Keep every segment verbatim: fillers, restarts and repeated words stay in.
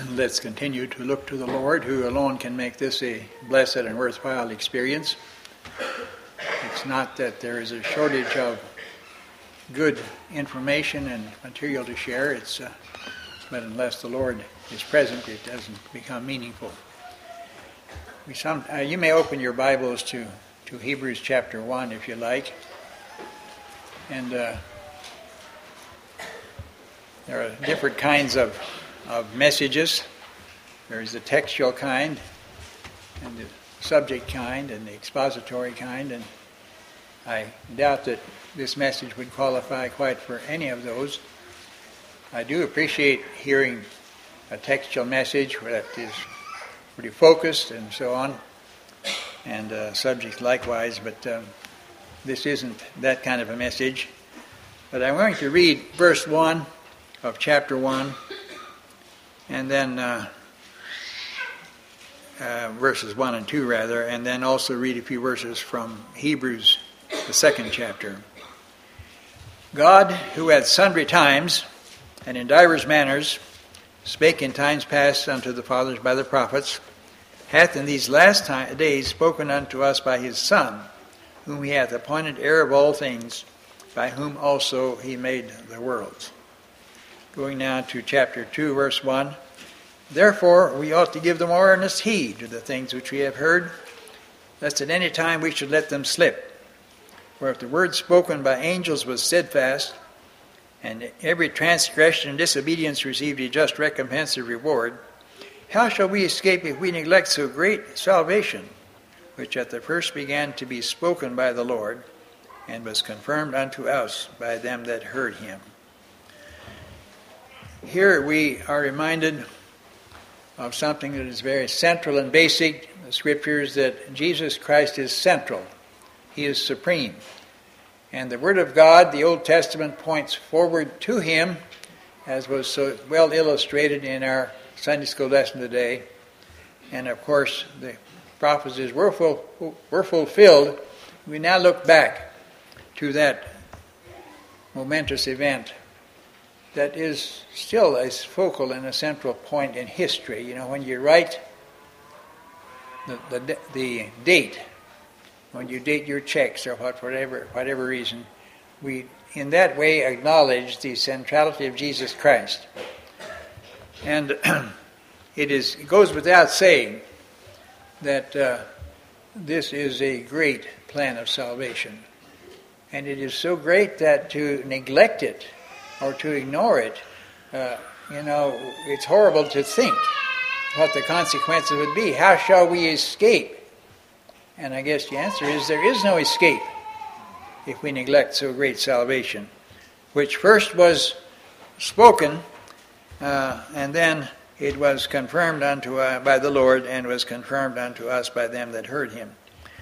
Let's continue to look to the Lord, who alone can make this a blessed and worthwhile experience. It's not that there is a shortage of good information and material to share. It's uh, but unless the Lord is present, it doesn't become meaningful. We some uh, you may open your Bibles to, to Hebrews chapter one if you like. And uh, there are different kinds of of messages. There is the textual kind, and the subject kind, and the expository kind, and I doubt that this message would qualify quite for any of those. I do appreciate hearing a textual message that is pretty focused and so on, and uh, subject likewise, but um, this isn't that kind of a message. But I'm going to read verse one of chapter one, and then uh, uh, verses one and two, rather, and then also read a few verses from Hebrews, the second chapter. God, who at sundry times and in divers manners spake in times past unto the fathers by the prophets, hath in these last time, days spoken unto us by his Son, whom he hath appointed heir of all things, by whom also he made the worlds. Going now to chapter two, verse one. Therefore we ought to give the more earnest heed to the things which we have heard, lest at any time we should let them slip. For if the word spoken by angels was steadfast, and every transgression and disobedience received a just recompense of reward, how shall we escape if we neglect so great salvation, which at the first began to be spoken by the Lord, and was confirmed unto us by them that heard him? Here we are reminded of something that is very central and basic. The scriptures that Jesus Christ is central. He is supreme. And the Word of God, the Old Testament, points forward to him, as was so well illustrated in our Sunday school lesson today. And of course, the prophecies were, full, were fulfilled. We now look back to that momentous event that is still a focal and a central point in history. You know, when you write the, the, the date, when you date your checks or what, whatever, whatever reason, we in that way acknowledge the centrality of Jesus Christ. And it is it goes without saying that uh, this is a great plan of salvation. And it is so great that to neglect it or to ignore it, uh, you know, it's horrible to think what the consequences would be. How shall we escape? And I guess the answer is there is no escape if we neglect so great salvation, which first was spoken, uh, and then it was confirmed unto uh, by the Lord, and was confirmed unto us by them that heard him.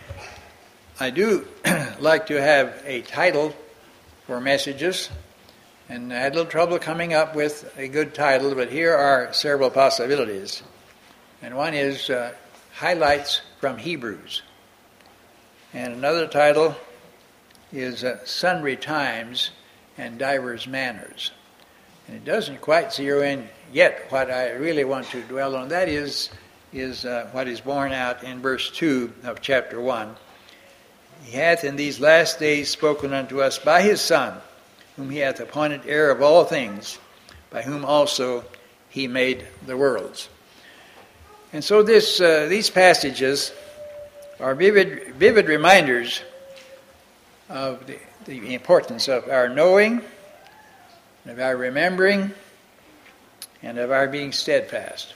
I do like to have a title for messages, and I had a little trouble coming up with a good title, but here are several possibilities. And one is uh, Highlights from Hebrews. And another title is uh, Sundry Times and Divers Manners. And it doesn't quite zero in yet what I really want to dwell on. That is, is uh, what is borne out in verse two of chapter one. He hath in these last days spoken unto us by his Son, whom he hath appointed heir of all things, by whom also he made the worlds. And so this uh, these passages are vivid, vivid reminders of the, the importance of our knowing, of our remembering, and of our being steadfast.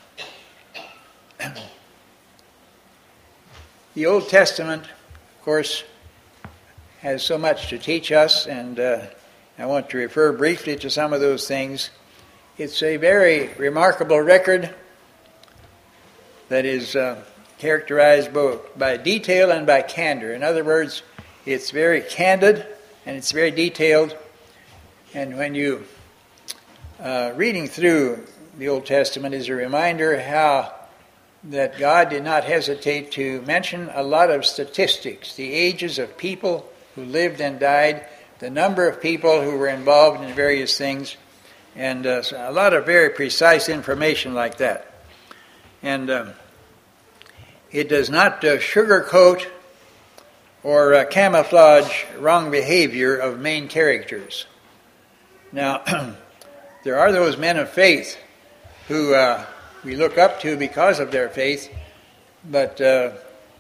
The Old Testament, of course, has so much to teach us, and uh, I want to refer briefly to some of those things. It's a very remarkable record that is uh, characterized both by detail and by candor. In other words, it's very candid and it's very detailed. And when you uh, reading through the Old Testament is a reminder how that God did not hesitate to mention a lot of statistics, the ages of people who lived and died, the number of people who were involved in various things, and uh, a lot of very precise information like that. And um, it does not uh, sugarcoat or uh, camouflage wrong behavior of main characters. Now, there are those men of faith who uh, we look up to because of their faith, but uh,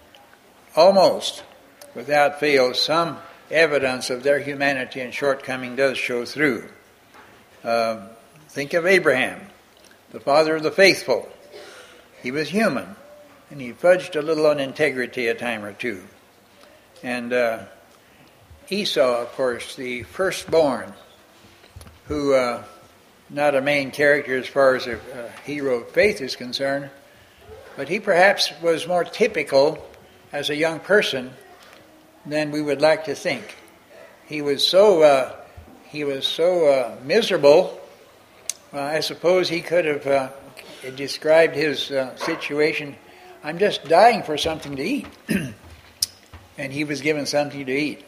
almost without fail, some evidence of their humanity and shortcoming does show through. Uh, think of Abraham, the father of the faithful. He was human, and he fudged a little on integrity a time or two. And uh, Esau, of course, the firstborn, who, uh, not a main character as far as a, a hero of faith is concerned, but he perhaps was more typical as a young person than we would like to think. He was so uh, he was so uh, miserable. Uh, I suppose he could have uh, described his uh, situation. I'm just dying for something to eat, and he was given something to eat.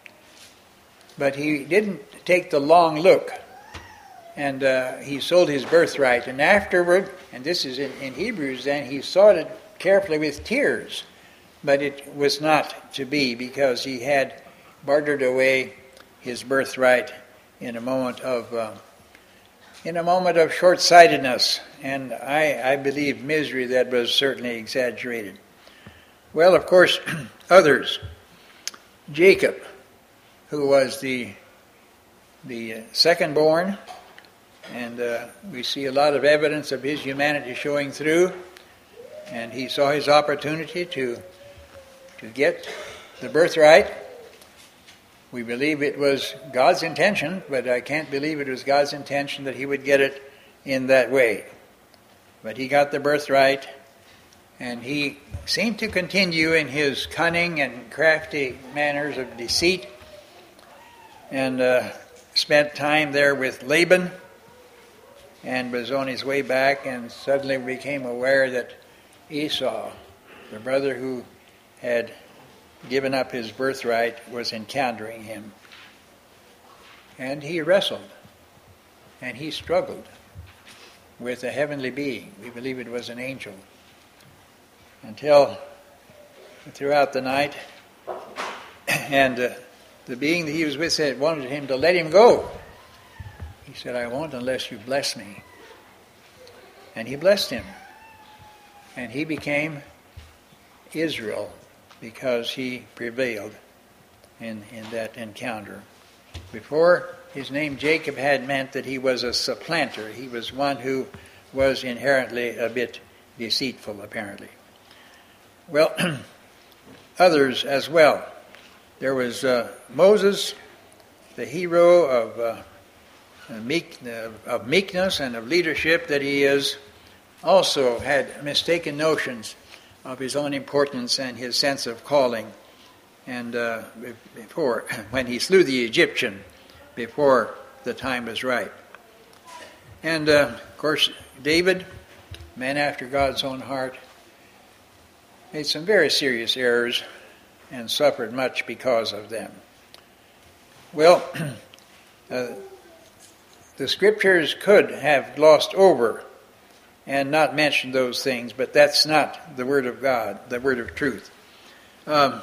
But he didn't take the long look, and uh, he sold his birthright. And afterward, and this is in, in Hebrews, then he sought it carefully with tears. But it was not to be, because he had bartered away his birthright in a moment of uh, in a moment of short-sightedness, and I, I believe misery that was certainly exaggerated. Well, of course, others. Jacob, who was the the second-born, and uh, we see a lot of evidence of his humanity showing through, and he saw his opportunity to. to get the birthright. We believe it was God's intention, but I can't believe it was God's intention that he would get it in that way. But he got the birthright, and he seemed to continue in his cunning and crafty manners of deceit, and uh, spent time there with Laban, and was on his way back, and suddenly became aware that Esau, the brother who had given up his birthright, was encountering him. And he wrestled, and he struggled with a heavenly being. We believe it was an angel. Until throughout the night, and uh, the being that he was with said, wanted him to let him go. He said, I won't unless you bless me. And he blessed him. And he became Israel, because he prevailed in, in that encounter. Before, his name Jacob had meant that he was a supplanter. He was one who was inherently a bit deceitful, apparently. Well, others as well. There was uh, Moses, the hero of, uh, meek, uh, of meekness and of leadership that he is, also had mistaken notions of his own importance and his sense of calling. And uh, before, when he slew the Egyptian, before the time was right. And uh, of course, David, man after God's own heart, made some very serious errors and suffered much because of them. Well, uh, the scriptures could have glossed over and not mention those things, but that's not the Word of God, the Word of truth. Um,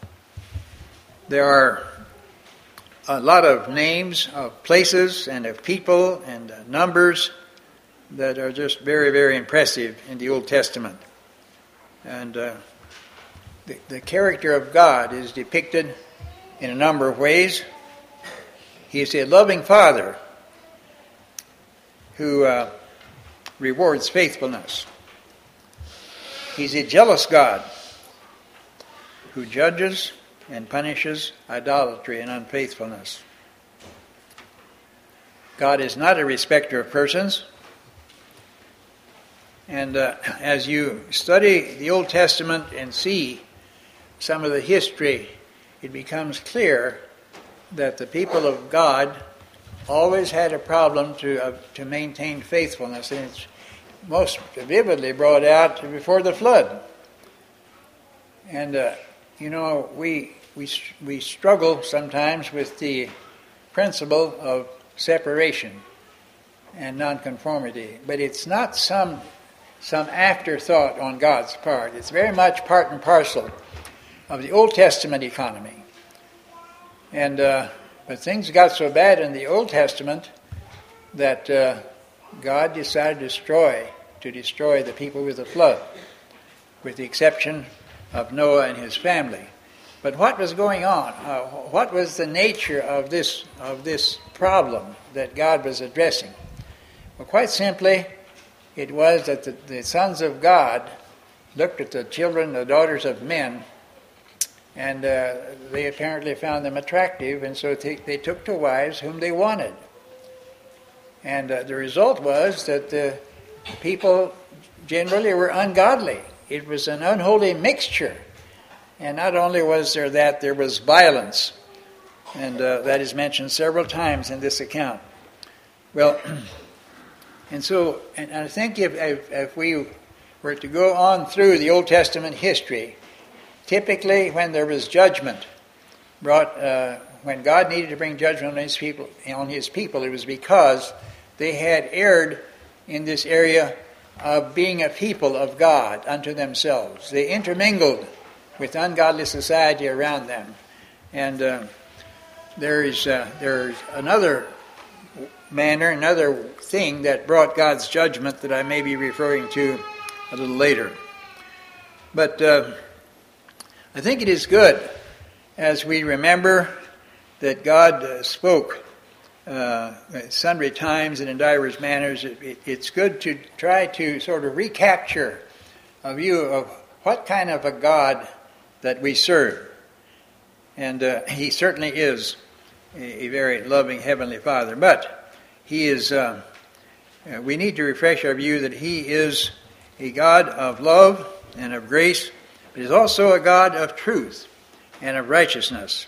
there are a lot of names of places and of people and uh, numbers that are just very, very impressive in the Old Testament. And uh, the, the character of God is depicted in a number of ways. He is a loving Father who uh, rewards faithfulness. He's a jealous God who judges and punishes idolatry and unfaithfulness. God is not a respecter of persons. And uh, as you study the Old Testament and see some of the history, it becomes clear that the people of God always had a problem to uh, to maintain faithfulness, and it's most vividly brought out before the flood. And uh, you know, we we we struggle sometimes with the principle of separation and nonconformity, but it's not some some afterthought on God's part. It's very much part and parcel of the Old Testament economy. And uh, but things got so bad in the Old Testament that uh, God decided to destroy, to destroy the people with a flood, with the exception of Noah and his family. But what was going on? Uh, what was the nature of this of this problem that God was addressing? Well, quite simply, it was that the, the sons of God looked at the children, the daughters of men, and uh, they apparently found them attractive, and so they, they took to wives whom they wanted. And uh, the result was that the people generally were ungodly. It was an unholy mixture. And not only was there that, there was violence. And uh, that is mentioned several times in this account. Well, and so, and I think if, if, if we were to go on through the Old Testament history, typically when there was judgment brought, uh, when God needed to bring judgment on his people, on his people, it was because they had erred in this area of being a people of God unto themselves. They intermingled with ungodly society around them. And uh, there is uh, there's another manner, another thing that brought God's judgment that I may be referring to a little later. But uh, I think it is good as we remember that God uh, spoke uh, at sundry times and in divers manners. It, it, it's good to try to sort of recapture a view of what kind of a God that we serve. And uh, he certainly is a, a very loving Heavenly Father. But he is, uh, uh, we need to refresh our view that he is a God of love and of grace, but he's also a God of truth and of righteousness.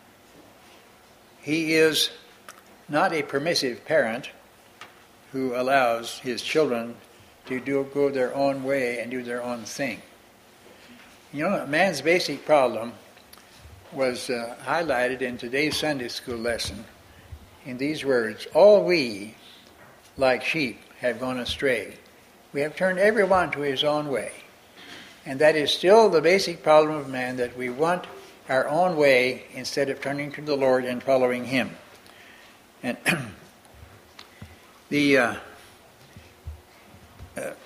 He is not a permissive parent who allows his children to do, go their own way and do their own thing. You know, man's basic problem was uh, highlighted in today's Sunday school lesson in these words: all we, like sheep, have gone astray. We have turned everyone to his own way. And that is still the basic problem of man, that we want our own way instead of turning to the Lord and following him. And the uh, uh,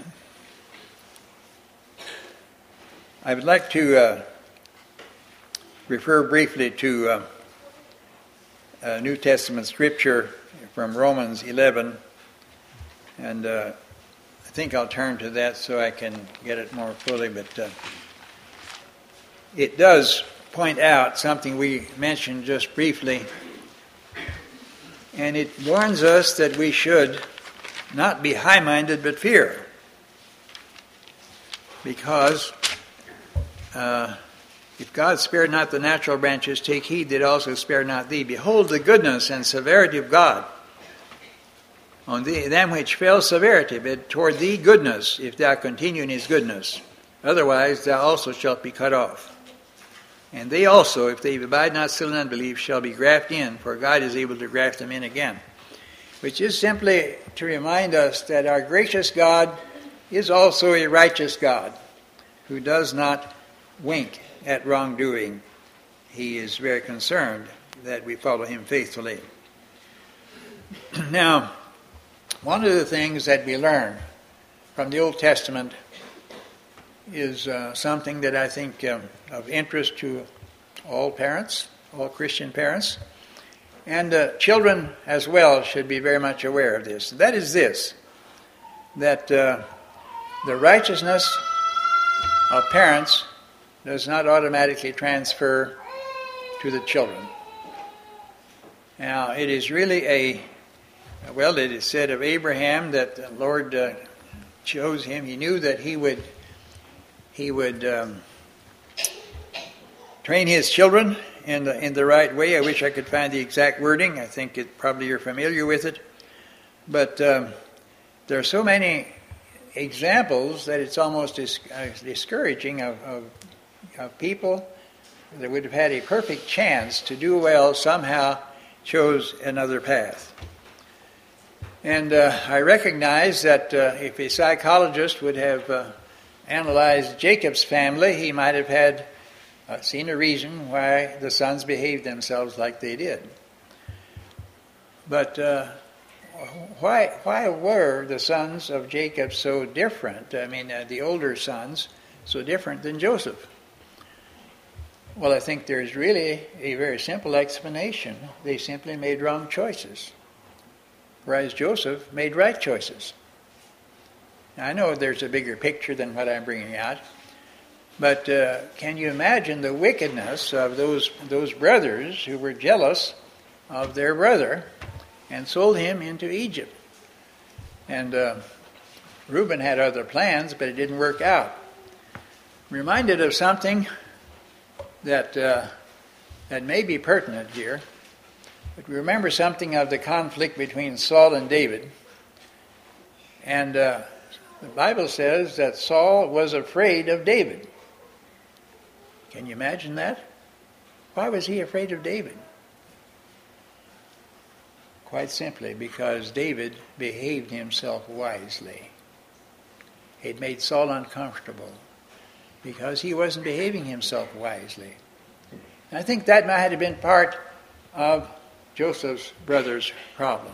I would like to uh, refer briefly to uh, a New Testament scripture from Romans eleven, and uh, I think I'll turn to that so I can get it more fully, but uh, it does point out something we mentioned just briefly, and it warns us that we should not be high-minded but fear, because uh, if God spared not the natural branches, take heed that also spare not thee. Behold the goodness and severity of God. On thee, them which fell severity, but toward thee goodness, if thou continue in his goodness. Otherwise thou also shalt be cut off. And they also, if they abide not still in unbelief, shall be grafted in, for God is able to graft them in again. Which is simply to remind us that our gracious God is also a righteous God, who does not wink at wrongdoing. He is very concerned that we follow him faithfully. Now, one of the things that we learn from the Old Testament is uh, something that I think um, of interest to all parents, all Christian parents, and uh, children as well should be very much aware of this. That is this, that uh, the righteousness of parents does not automatically transfer to the children. Now, it is really a Well, it is said of Abraham that the Lord uh, chose him. He knew that he would he would um, train his children in the, in the right way. I wish I could find the exact wording. I think it, probably you're familiar with it. But um, there are so many examples that it's almost dis- uh, discouraging of, of, of people that would have had a perfect chance to do well somehow chose another path. And uh, I recognize that uh, if a psychologist would have uh, analyzed Jacob's family, he might have had uh, seen a reason why the sons behaved themselves like they did. But uh, why why were the sons of Jacob so different? I mean, uh, the older sons so different than Joseph? Well, I think there's really a very simple explanation. They simply made wrong choices, whereas Joseph made right choices. Now, I know there's a bigger picture than what I'm bringing out, but uh, can you imagine the wickedness of those those brothers who were jealous of their brother and sold him into Egypt? And uh, Reuben had other plans, but it didn't work out. I'm reminded of something that uh, that may be pertinent here. But remember something of the conflict between Saul and David. And uh, the Bible says that Saul was afraid of David. Can you imagine that? Why was he afraid of David? Quite simply because David behaved himself wisely. It made Saul uncomfortable because he wasn't behaving himself wisely. And I think that might have been part of Joseph's brother's problem.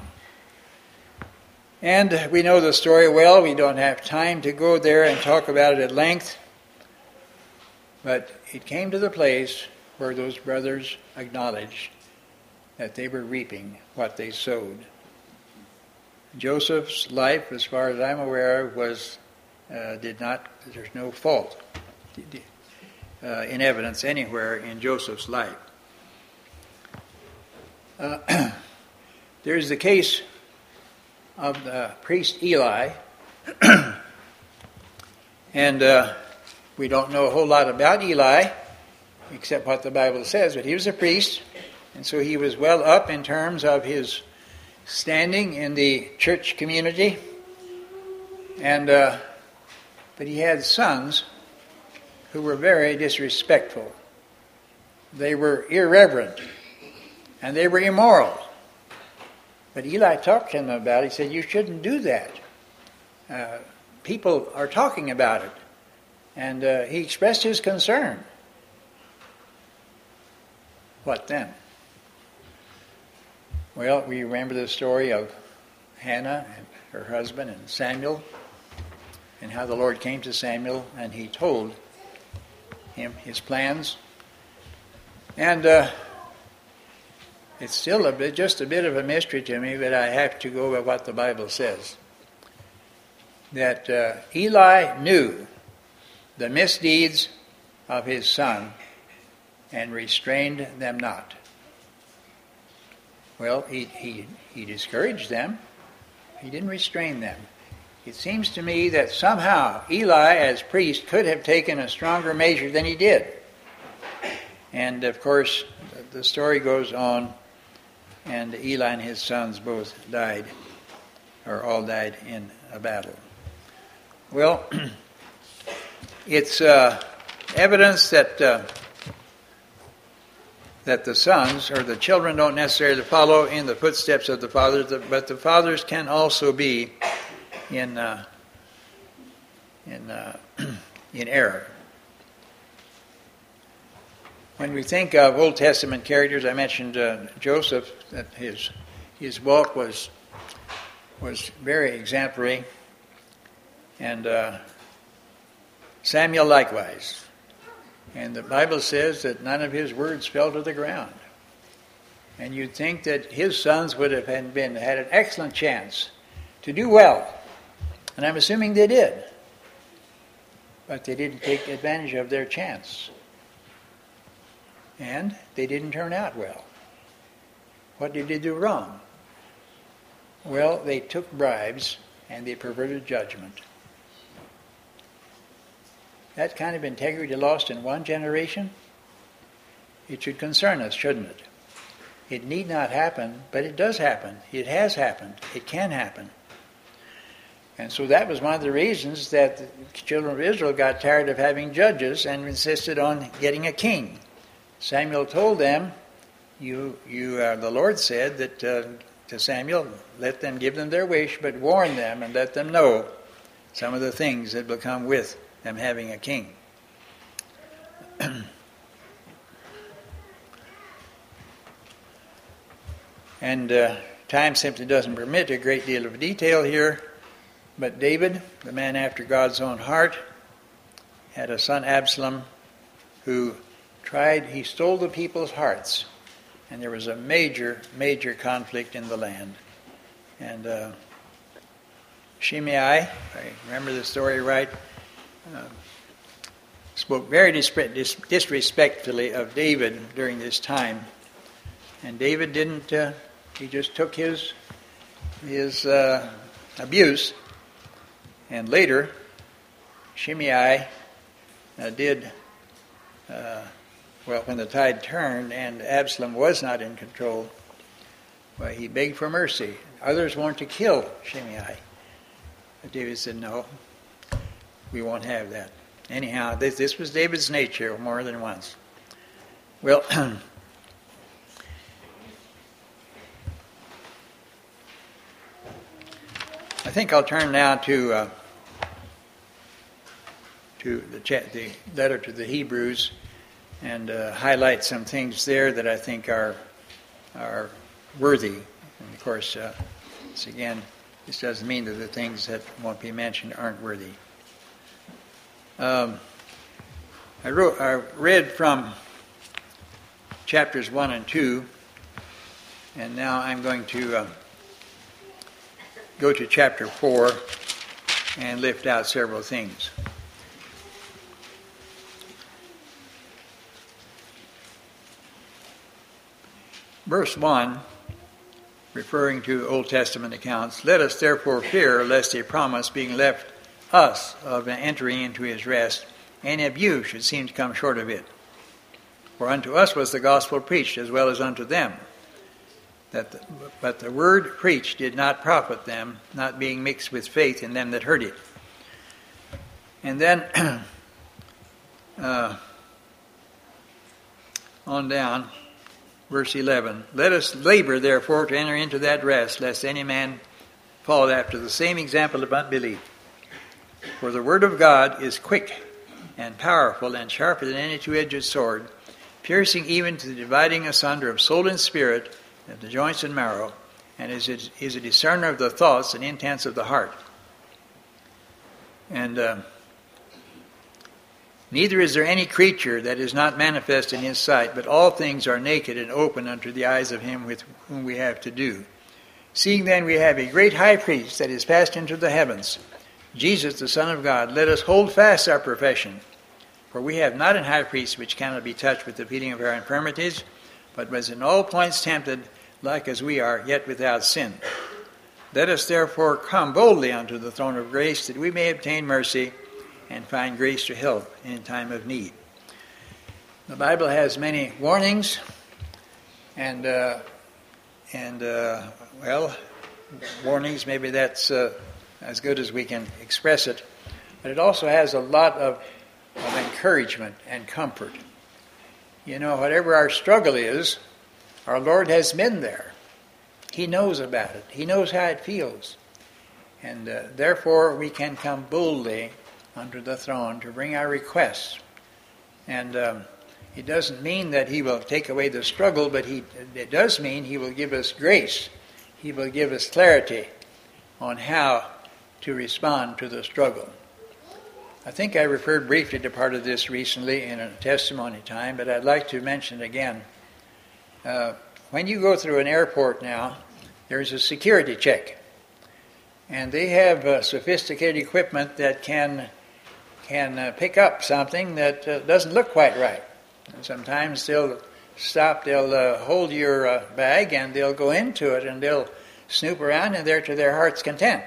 And we know the story well. We don't have time to go there and talk about it at length. But it came to the place where those brothers acknowledged that they were reaping what they sowed. Joseph's life, as far as I'm aware, was uh, did not, there's no fault uh, in evidence anywhere in Joseph's life. Uh, there's the case of the priest Eli, and uh, we don't know a whole lot about Eli, except what the Bible says, but he was a priest, and so he was well up in terms of his standing in the church community, and uh, but he had sons who were very disrespectful. They were irreverent, and they were immoral. But Eli talked to him about it. He said, you shouldn't do that. Uh, people are talking about it. And uh, he expressed his concern. What then? Well, we remember the story of Hannah and her husband and Samuel, and how the Lord came to Samuel and he told him his plans. And uh, it's still a bit, just a bit of a mystery to me, but I have to go by what the Bible says. That uh, Eli knew the misdeeds of his son and restrained them not. Well, he, he, he discouraged them. He didn't restrain them. It seems to me that somehow Eli, as priest, could have taken a stronger measure than he did. And, of course, the story goes on, and Eli and his sons both died, or all died in a battle. Well, it's uh, evidence that uh, that the sons, or the children, don't necessarily follow in the footsteps of the fathers, but the fathers can also be in uh, in uh, in error. When we think of Old Testament characters, I mentioned uh, Joseph, that his his walk was was very exemplary, and uh, Samuel likewise. And the Bible says that none of his words fell to the ground. And you'd think that his sons would have been had an excellent chance to do well, and I'm assuming they did, but they didn't take advantage of their chance. And they didn't turn out well. What did they do wrong? Well, they took bribes and they perverted judgment. That kind of integrity lost in one generation, it should concern us, shouldn't it? It need not happen, but it does happen. It has happened. It can happen. And so that was one of the reasons that the children of Israel got tired of having judges and insisted on getting a king. Samuel told them, "You, you, uh, the Lord said that uh, to Samuel, let them give them their wish, but warn them and let them know some of the things that will come with them having a king. And uh, time simply doesn't permit a great deal of detail here, but David, the man after God's own heart, had a son Absalom who tried, he stole the people's hearts, and there was a major, major conflict in the land. And uh, Shimei, if I remember the story right, uh, spoke very dis- disrespectfully of David during this time. And David didn't, uh, he just took his, his uh, abuse. And later, Shimei uh, did, uh, well, when the tide turned and Absalom was not in control, well, he begged for mercy. Others wanted to kill Shimei. But David said, no, we won't have that. Anyhow, this, this was David's nature more than once. Well, I think I'll turn now to uh, to the, cha- the letter to the Hebrews and uh, highlight some things there that I think are are worthy. And of course, uh, this again, this doesn't mean that the things that won't be mentioned aren't worthy. Um, I wrote, I read from chapters one and two, and now I'm going to uh, go to chapter four and lift out several things. Verse one, referring to Old Testament accounts, let us therefore fear lest a promise being left us of entering into his rest, any of you should seem to come short of it. For unto us was the gospel preached as well as unto them. That the, but the word preached did not profit them, not being mixed with faith in them that heard it. And then uh, on down, verse eleven, let us labor therefore to enter into that rest, lest any man fall after the same example of unbelief. For the word of God is quick and powerful and sharper than any two-edged sword, piercing even to the dividing asunder of soul and spirit, of the joints and marrow, and is a, is a discerner of the thoughts and intents of the heart. And uh, neither is there any creature that is not manifest in his sight, but all things are naked and open unto the eyes of him with whom we have to do. Seeing then we have a great high priest that is passed into the heavens, Jesus the Son of God, let us hold fast our profession. For we have not an high priest which cannot be touched with the feeling of our infirmities, but was in all points tempted, like as we are, yet without sin. Let us therefore come boldly unto the throne of grace, that we may obtain mercy and find grace to help in time of need. The Bible has many warnings, and uh, and uh, well, warnings. Maybe that's uh, as good as we can express it, but it also has a lot of, of encouragement and comfort. You know, whatever our struggle is, our Lord has been there. He knows about it. He knows how it feels. And uh, therefore we can come boldly unto the throne to bring our requests. And um, it doesn't mean that he will take away the struggle, but he, it does mean he will give us grace. He will give us clarity on how to respond to the struggle. I think I referred briefly to part of this recently in a testimony time, but I'd like to mention it again. Uh, when you go through an airport now, there's a security check. And they have uh, sophisticated equipment that can can uh, pick up something that uh, doesn't look quite right. And sometimes they'll stop, they'll uh, hold your uh, bag and they'll go into it and they'll snoop around in there to their heart's content.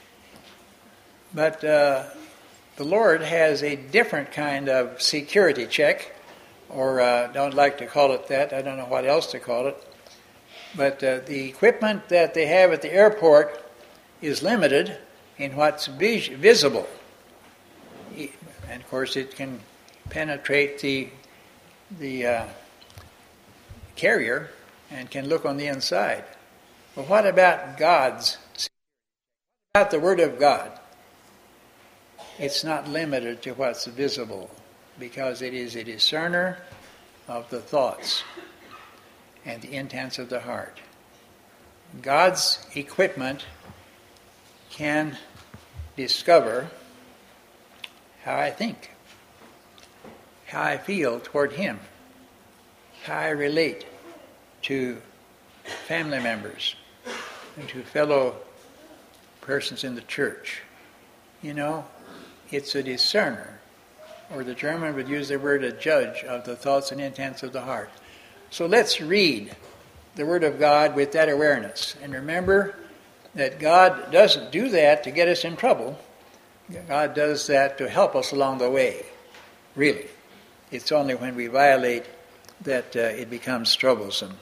But uh, the Lord has a different kind of security check, or uh, don't like to call it that. I don't know what else to call it. But uh, the equipment that they have at the airport is limited in what's vis- visible. And of course it can penetrate the, the uh, carrier and can look on the inside. Well, what about God's? About the Word of God? It's not limited to what's visible, because it is a discerner of the thoughts and the intents of the heart. God's equipment can discover how I think, how I feel toward Him, how I relate to family members and to fellow persons in the church. You know, it's a discerner, or the German would use the word a judge of the thoughts and intents of the heart. So let's read the Word of God with that awareness. And remember that God doesn't do that to get us in trouble. God does that to help us along the way, really. It's only when we violate that uh, it becomes troublesome.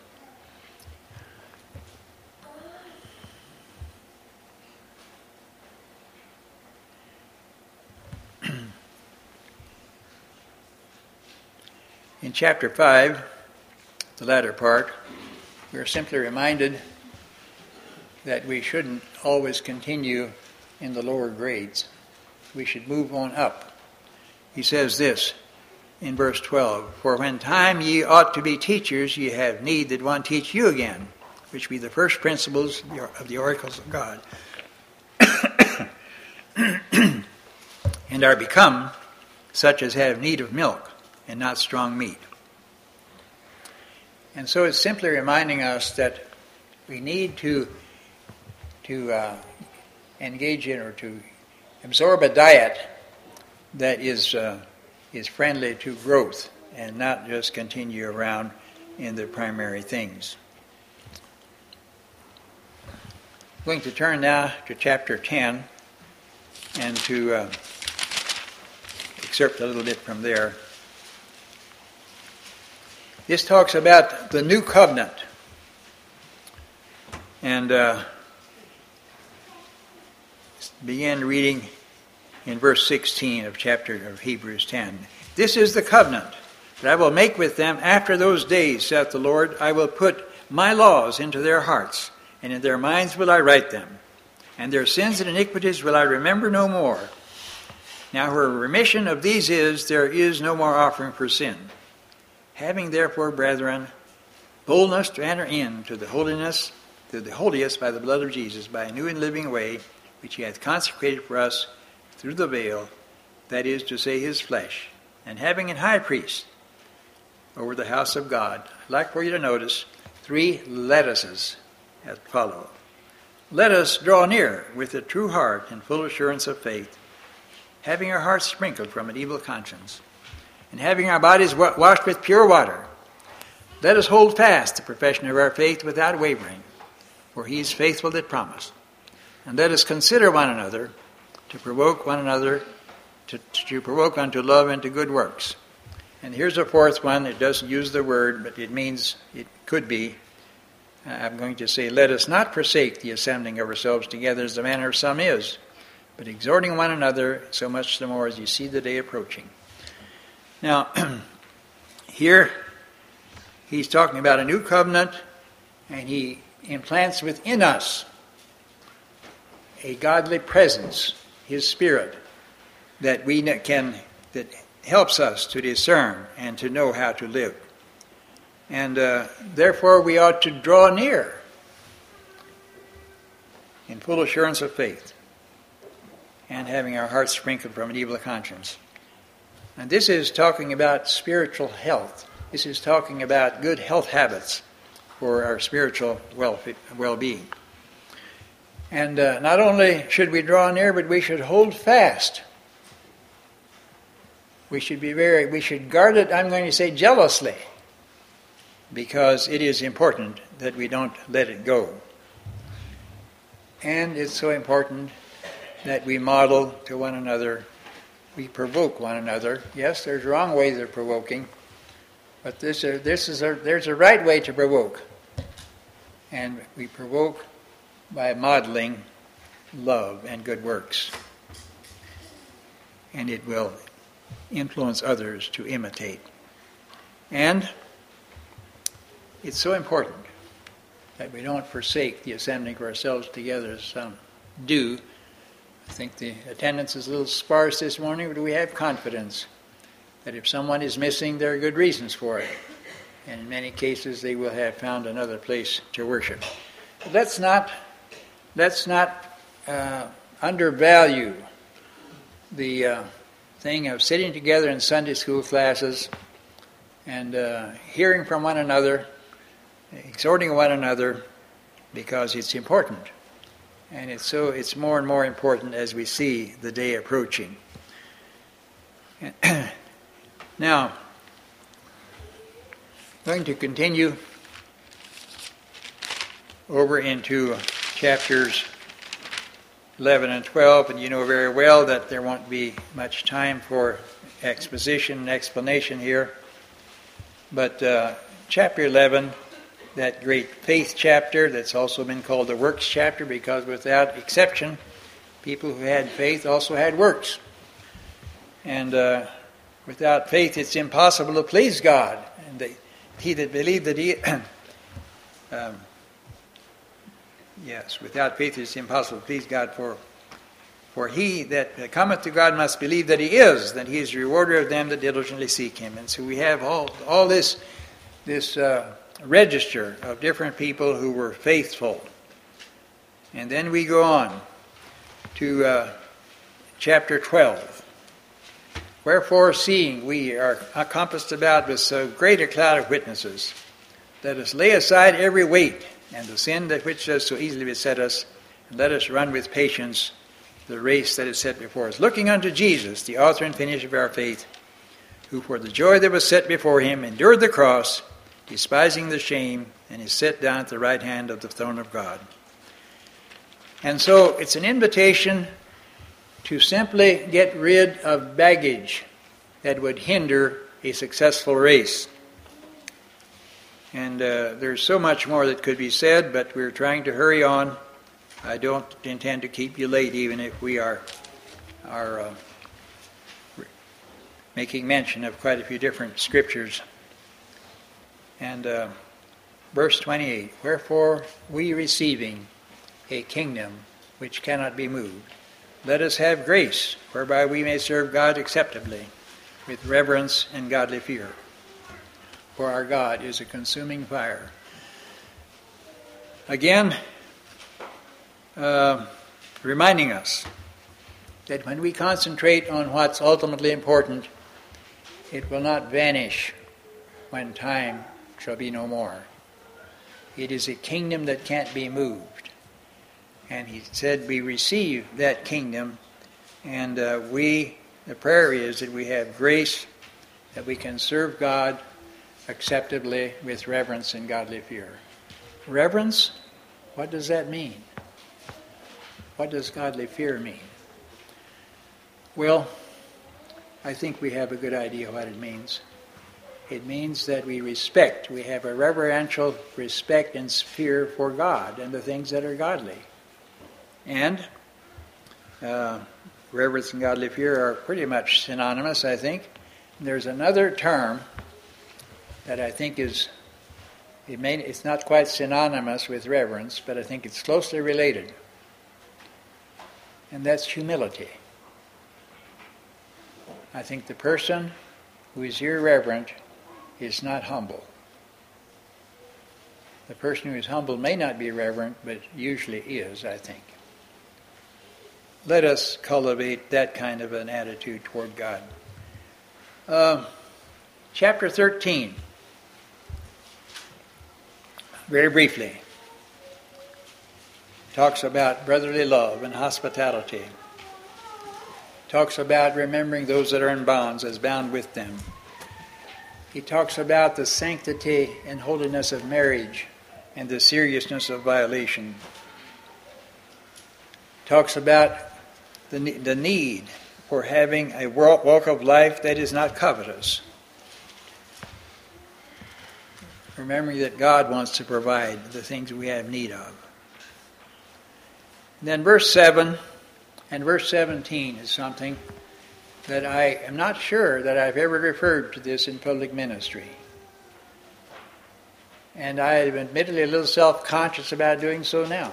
In chapter five, the latter part, we are simply reminded that we shouldn't always continue in the lower grades. We should move on up. He says this in verse twelve, "For when time ye ought to be teachers, ye have need that one teach you again, which be the first principles of the oracles of God, and are become such as have need of milk, and not strong meat." And so it's simply reminding us that we need to to uh, engage in or to absorb a diet that is uh, is friendly to growth and not just continue around in the primary things. I'm going to turn now to chapter ten and to uh, excerpt a little bit from there. This talks about the new covenant. And uh, begin reading in verse sixteen of chapter of Hebrews ten. "This is the covenant that I will make with them after those days, saith the Lord. I will put my laws into their hearts, and in their minds will I write them. And their sins and iniquities will I remember no more. Now where remission of these is, there is no more offering for sin. Having therefore, brethren, boldness to enter into the holiness, to the holiest by the blood of Jesus, by a new and living way, which he hath consecrated for us through the veil, that is to say, his flesh, and having an high priest over the house of God." I'd like for you to notice three let uses that follow. "Let us draw near with a true heart and full assurance of faith, having our hearts sprinkled from an evil conscience, and having our bodies washed with pure water. Let us hold fast the profession of our faith without wavering, for he is faithful that promised. And let us consider one another to provoke one another to, to provoke unto love and to good works." And here's a fourth one. It doesn't use the word, but it means it could be. Uh, I'm going to say, "Let us not forsake the assembling of ourselves together as the manner of some is, but exhorting one another, so much the more as you see the day approaching." Now, here he's talking about a new covenant, and he implants within us a godly presence, his Spirit, that we can, that helps us to discern and to know how to live. And uh, therefore we ought to draw near in full assurance of faith, and having our hearts sprinkled from an evil conscience. And this is talking about spiritual health. This is talking about good health habits for our spiritual well-being. And uh, not only should we draw near, but we should hold fast. We should be very, we should guard it, I'm going to say jealously, because it is important that we don't let it go. And it's so important that we model to one another, we provoke one another. Yes, there's wrong ways of provoking, but this, uh, this is a, there's a right way to provoke. And we provoke by modeling love and good works. And it will influence others to imitate. And it's so important that we don't forsake the assembling of ourselves together as some do. I think the attendance is a little sparse this morning, but we have confidence that if someone is missing, there are good reasons for it. And in many cases, they will have found another place to worship. But let's not, let's not uh, undervalue the uh, thing of sitting together in Sunday school classes and uh, hearing from one another, exhorting one another, because it's important. And it's so it's more and more important as we see the day approaching. Now, I'm going to continue over into chapters eleven and twelve, and you know very well that there won't be much time for exposition and explanation here. But uh, chapter eleven, that great faith chapter that's also been called the works chapter, because without exception, people who had faith also had works. And uh, without faith, it's impossible to please God. And they, he that believed that he... um, yes, without faith, it's impossible to please God, for For he that cometh to God must believe that he is, that he is the rewarder of them that diligently seek him. And so we have all all this this uh, register of different people who were faithful. And then we go on to uh, chapter twelve. Wherefore, seeing we are compassed about with so great a cloud of witnesses, let us lay aside every weight and the sin that which does so easily beset us, and let us run with patience the race that is set before us, looking unto Jesus, the author and finisher of our faith, who for the joy that was set before him endured the cross, despising the shame, and is set down at the right hand of the throne of God. And so it's an invitation to simply get rid of baggage that would hinder a successful race. And uh, there's so much more that could be said, but we're trying to hurry on. I don't intend to keep you late, even if we are are uh, making mention of quite a few different scriptures. And uh, verse twenty-eight, wherefore we receiving a kingdom which cannot be moved, let us have grace, whereby we may serve God acceptably, with reverence and godly fear. For our God is a consuming fire. Again, uh, reminding us that when we concentrate on what's ultimately important, it will not vanish when time shall be no more. It is a kingdom that can't be moved. And he said we receive that kingdom, and uh, we, the prayer is that we have grace, that we can serve God acceptably with reverence and godly fear. Reverence, what does that mean? What does godly fear mean? Well, I think we have a good idea what it means. It means that we respect, we have a reverential respect and fear for God and the things that are godly. And uh, reverence and godly fear are pretty much synonymous, I think. And there's another term that I think is, it may, it's not quite synonymous with reverence, but I think it's closely related. And that's humility. I think the person who is irreverent is not humble. The person who is humble may not be reverent, but usually is, I think. Let us cultivate that kind of an attitude toward God. Uh, chapter thirteen. Very briefly. Talks about brotherly love and hospitality. Talks about remembering those that are in bonds as bound with them. He talks about the sanctity and holiness of marriage and the seriousness of violation. Talks about the, the need for having a walk of life that is not covetous. Remembering that God wants to provide the things we have need of. And then verse seven and verse seventeen is something that I am not sure that I've ever referred to this in public ministry. and I am admittedly a little self-conscious about doing so now.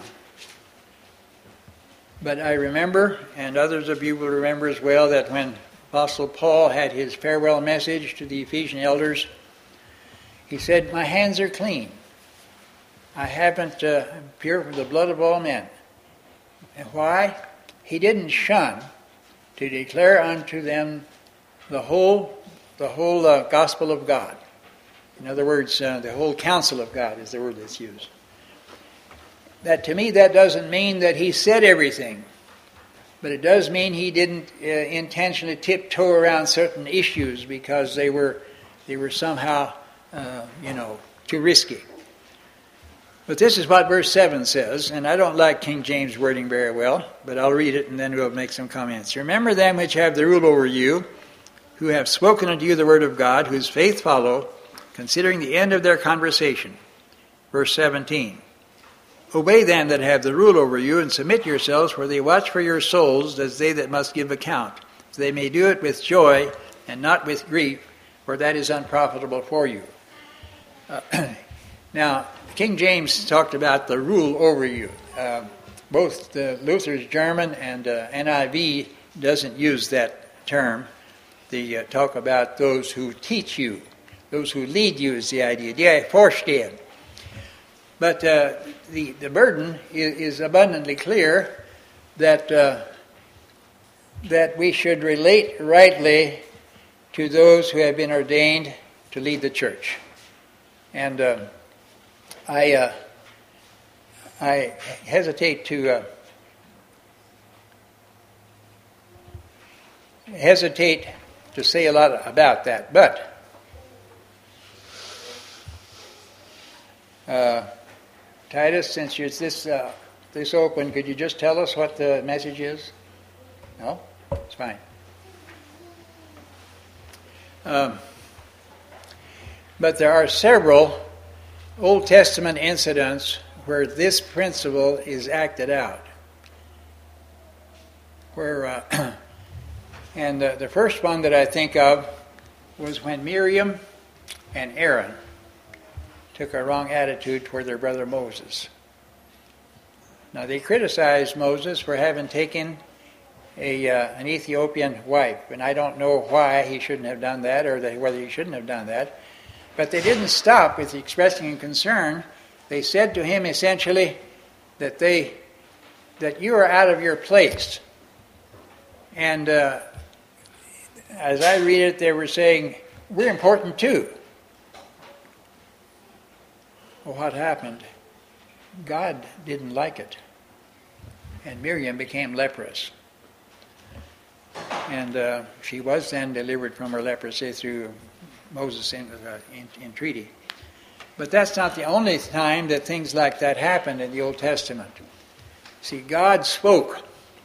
But I remember, and others of you will remember as well, that when Apostle Paul had his farewell message to the Ephesian elders, he said, "My hands are clean. I haven't uh, pure from the blood of all men." And why? He didn't shun to declare unto them the whole, the whole uh, gospel of God. In other words, uh, the whole counsel of God is the word that's used. That to me, that doesn't mean that he said everything, but it does mean he didn't uh, intentionally tiptoe around certain issues because they were they were somehow, uh, you know, too risky. But this is what verse seven says, and I don't like King James wording very well, but I'll read it and then we'll make some comments. "Remember them which have the rule over you, who have spoken unto you the word of God, whose faith follow, considering the end of their conversation." Verse seventeen. "Obey them that have the rule over you, and submit yourselves, for they watch for your souls, as they that must give account. So they may do it with joy, and not with grief, for that is unprofitable for you." Uh, now, King James talked about the rule over you. Uh, both the Luther's German and uh, N I V doesn't use that term. They uh, talk about those who teach you, those who lead you is the idea. Die Vorstehen. But uh, the, the burden is, is abundantly clear that uh, that we should relate rightly to those who have been ordained to lead the church. And uh, I uh, I hesitate to uh, hesitate to say a lot about that, but uh, Titus, since you're this uh, this open, could you just tell us what the message is? No, it's fine. Um, but there are several Old Testament incidents where this principle is acted out. Where, uh, and uh, the first one that I think of was when Miriam and Aaron took a wrong attitude toward their brother Moses. Now they criticized Moses for having taken a uh, an Ethiopian wife, and I don't know why he shouldn't have done that, or that, whether he shouldn't have done that. But they didn't stop with expressing concern. They said to him essentially that they that you are out of your place. And uh, as I read it, they were saying, we're important too. Well, what happened? God didn't like it. And Miriam became leprous. And uh, she was then delivered from her leprosy through Moses' in, uh, in, entreaty. But that's not the only time that things like that happened in the Old Testament. See, God spoke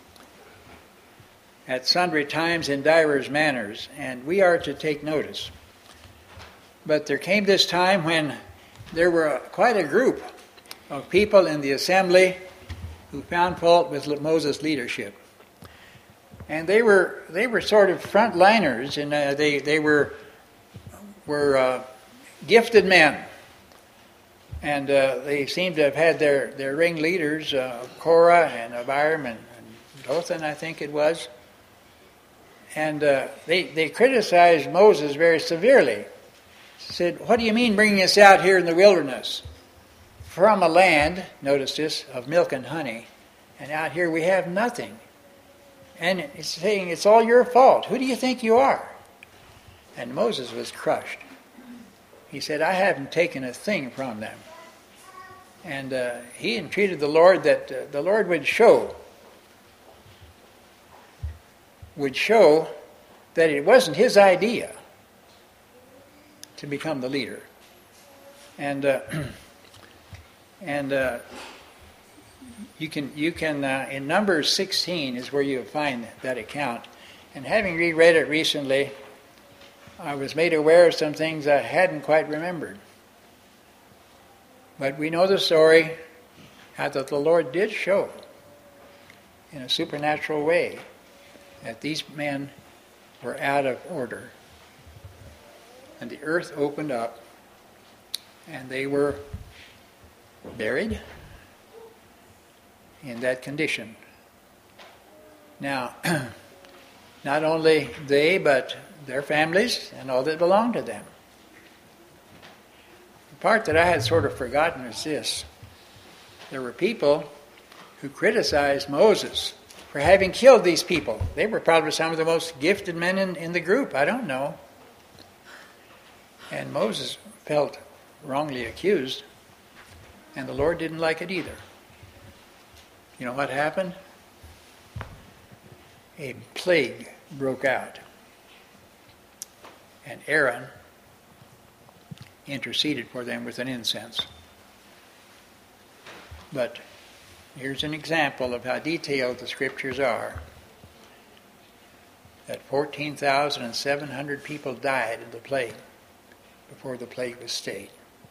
at sundry times in divers manners, and we are to take notice. But there came this time when there were quite a group of people in the assembly who found fault with Moses' leadership. And they were they were sort of frontliners, and uh, they they were were uh, gifted men, and uh, they seemed to have had their their ringleaders, uh, Korah and Abiram and, and Dothan, I think it was, and uh, they they criticized Moses very severely. Said, "What do you mean bringing us out here in the wilderness from a land, notice this, of milk and honey, and out here we have nothing? And it's saying it's all your fault. Who do you think you are?" And Moses was crushed. He said, "I haven't taken a thing from them." And uh, he entreated the Lord that uh, the Lord would show, would show that it wasn't his idea to become the leader. And uh, and uh, you can you can uh, in Numbers sixteen is where you find that account. And having reread it recently, I was made aware of some things I hadn't quite remembered. But we know the story, how that the Lord did show in a supernatural way that these men were out of order. And the earth opened up, and they were buried in that condition. Now, not only they, but their families and all that belonged to them. The part that I had sort of forgotten is this. There were people who criticized Moses for having killed these people. They were probably some of the most gifted men in, in the group. I don't know. And Moses felt wrongly accused, and the Lord didn't like it either. You know what happened? A plague broke out. And Aaron interceded for them with an incense. But here's an example of how detailed the Scriptures are. That fourteen thousand seven hundred people died in the plague before the plague was stayed.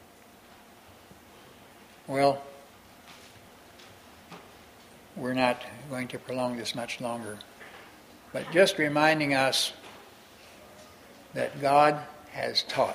Well, we're not going to prolong this much longer, but just reminding us that God has taught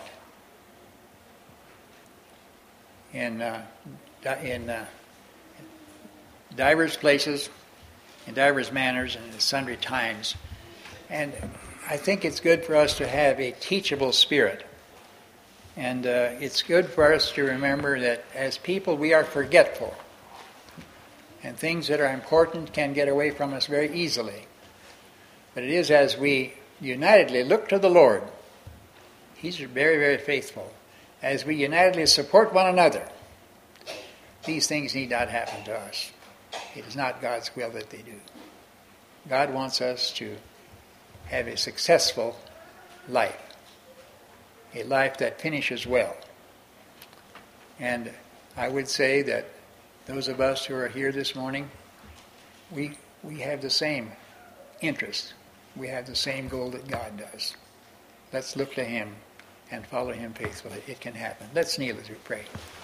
in uh, in uh, divers places, in divers manners, and in sundry times. And I think it's good for us to have a teachable spirit. And uh, it's good for us to remember that as people we are forgetful. And things that are important can get away from us very easily. But it is as we unitedly look to the Lord. He's very, very faithful. As we unitedly support one another, these things need not happen to us. It is not God's will that they do. God wants us to have a successful life. A life that finishes well. And I would say that those of us who are here this morning, we we have the same interest. We have the same goal that God does. Let's look to Him and follow Him faithfully. It can happen. Let's kneel as we pray.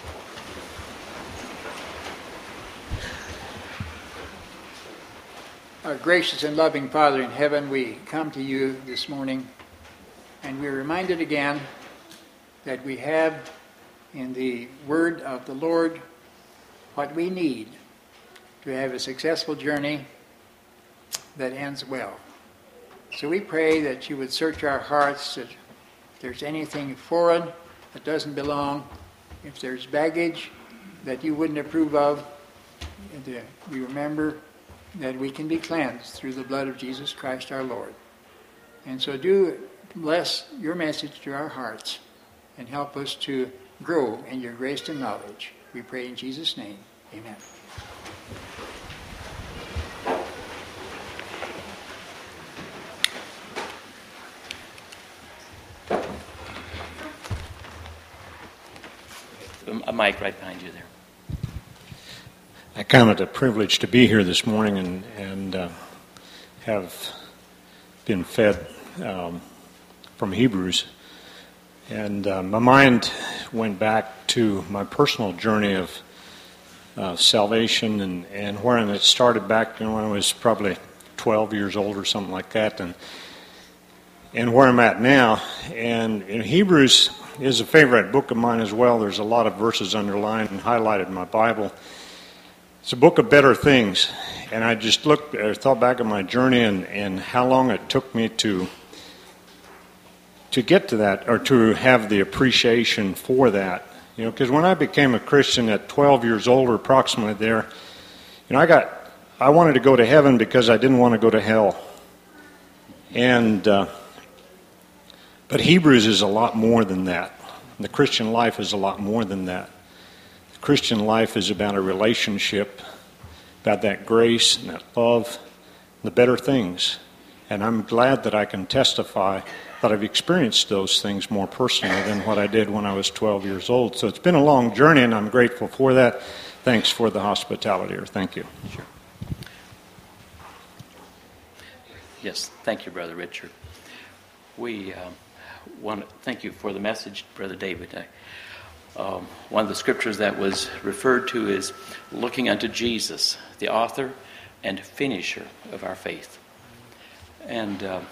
Our gracious and loving Father in heaven, we come to you this morning, and we're reminded again that we have in the word of the Lord what we need to have a successful journey that ends well. So we pray that you would search our hearts, that if there's anything foreign that doesn't belong, if there's baggage that you wouldn't approve of, and we remember that we can be cleansed through the blood of Jesus Christ our Lord. And so do bless your message to our hearts and help us to grow in your grace and knowledge. We pray in Jesus' name. Amen. A mic right behind you there. I count it a privilege to be here this morning and, and uh, have been fed um, from Hebrews. And uh, my mind went back to my personal journey of uh, salvation and, and where it started back you know, when I was probably twelve years old or something like that, and and where I'm at now. And in Hebrews is a favorite book of mine as well. There's a lot of verses underlined and highlighted in my Bible. It's a book of better things. And I just looked, I thought back on my journey and, and how long it took me to to get to that, or to have the appreciation for that. You know, because when I became a Christian at twelve years old or approximately there, you know, I got, I wanted to go to heaven because I didn't want to go to hell. And, uh, but Hebrews is a lot more than that. The Christian life is a lot more than that. The Christian life is about a relationship, about that grace and that love, the better things. And I'm glad that I can testify that I've experienced those things more personally than what I did when I was twelve years old. So it's been a long journey, and I'm grateful for that. Thanks for the hospitality, or thank you. Sure. Yes, thank you, Brother Richard. We uh, want to thank you for the message, Brother David. I, um, one of the scriptures that was referred to is looking unto Jesus, the author and finisher of our faith. And uh,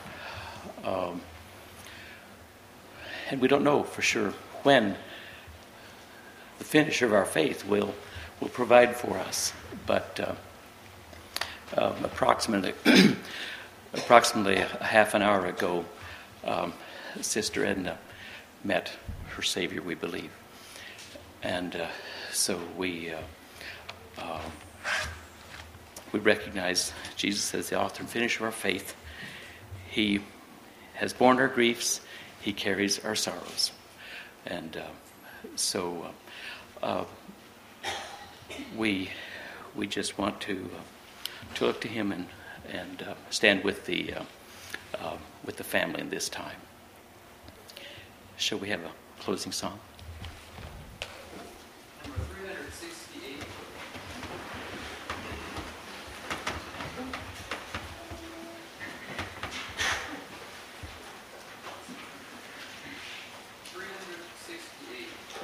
um, and we don't know for sure when the finisher of our faith will will provide for us. But uh, um, approximately approximately a half an hour ago, um, Sister Edna met her Savior, we believe, and uh, so we uh, uh, we recognize Jesus as the author and finisher of our faith. He has borne our griefs. He carries our sorrows, and uh, so uh, uh, we we just want to uh, to look to Him and and uh, stand with the uh, uh, with the family in this time. Shall we have a closing song? Number three hundred sixty-eight. three hundred sixty-eight.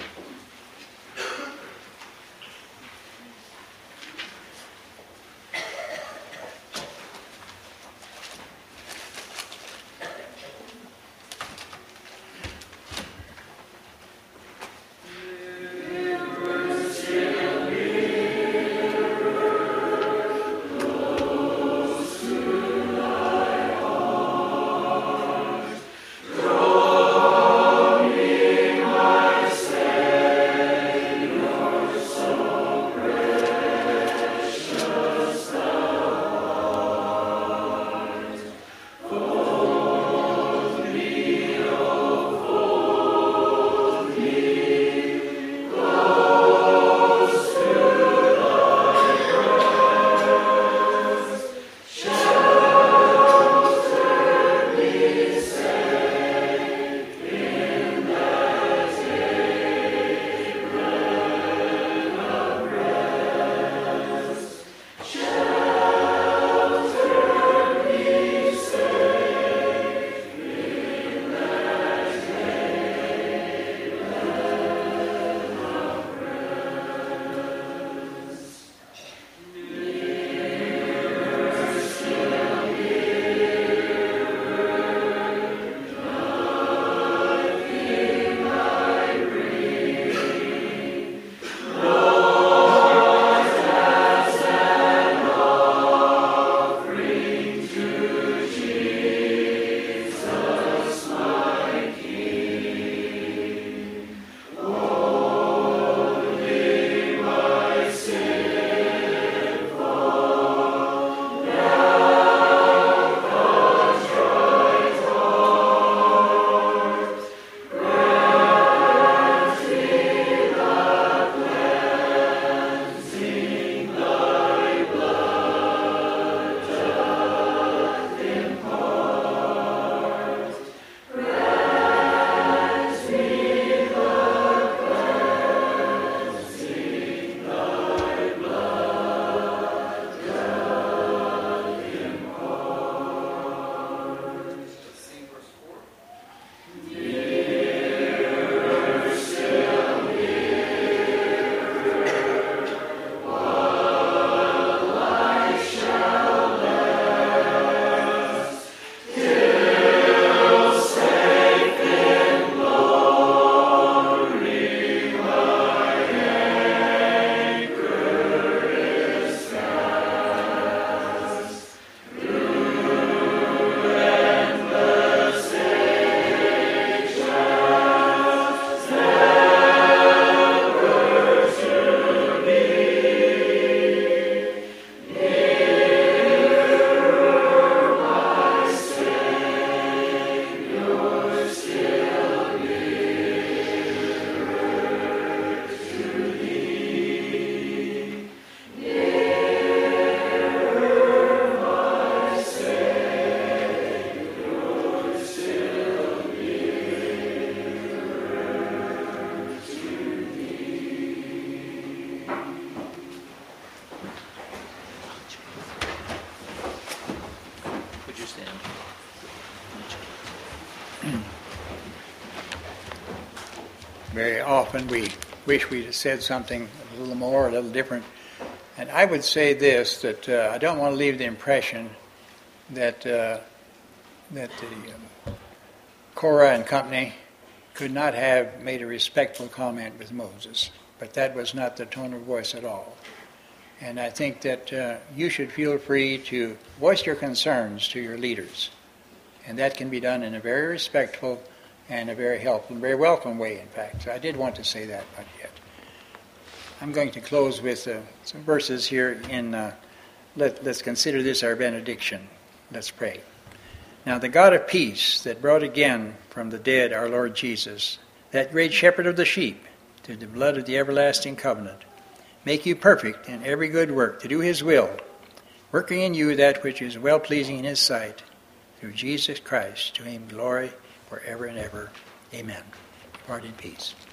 Very often we wish we'd have said something a little more, a little different. And I would say this, that uh, I don't want to leave the impression that uh, that the um, Korah and company could not have made a respectful comment with Moses. but that was not the tone of voice at all. And I think that uh, you should feel free to voice your concerns to your leaders. And that can be done in a very respectful and a very helpful and very welcome way, in fact. So I did want to say that, but yet. I'm going to close with uh, some verses here in, uh, let, let's consider this our benediction. Let's pray. Now the God of peace that brought again from the dead our Lord Jesus, that great shepherd of the sheep, through the blood of the everlasting covenant, make you perfect in every good work, to do his will, working in you that which is well-pleasing in his sight, through Jesus Christ, to him glory forever and ever. Amen. Depart in peace.